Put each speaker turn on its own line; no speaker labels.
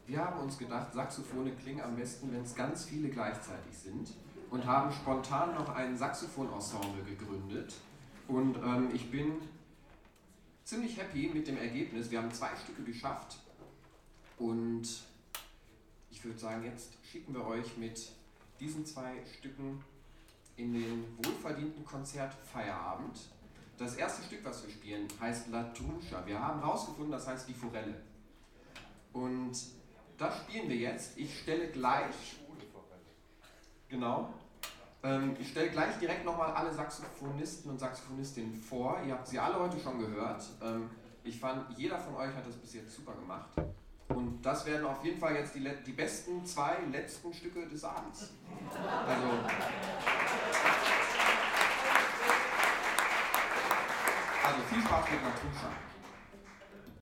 Wir haben uns gedacht, Saxophone klingen am besten, wenn es ganz viele gleichzeitig sind und haben spontan noch ein Saxophon-Ensemble gegründet. Und ich bin ziemlich happy mit dem Ergebnis. Wir haben 2 Stücke geschafft und ich würde sagen, jetzt schicken wir euch mit diesen 2 Stücken in den wohlverdienten Konzertfeierabend. Das erste Stück, was wir spielen, heißt La Trucha. Wir haben herausgefunden, das heißt die Forelle. Und das spielen wir jetzt. Ich stelle gleich direkt nochmal alle Saxophonisten und Saxophonistinnen vor. Ihr habt sie alle heute schon gehört. Ich fand, jeder von euch hat das bis jetzt super gemacht. Und das werden auf jeden Fall jetzt die besten 2 letzten Stücke des Abends. Also viel Spaß mit La Trucha.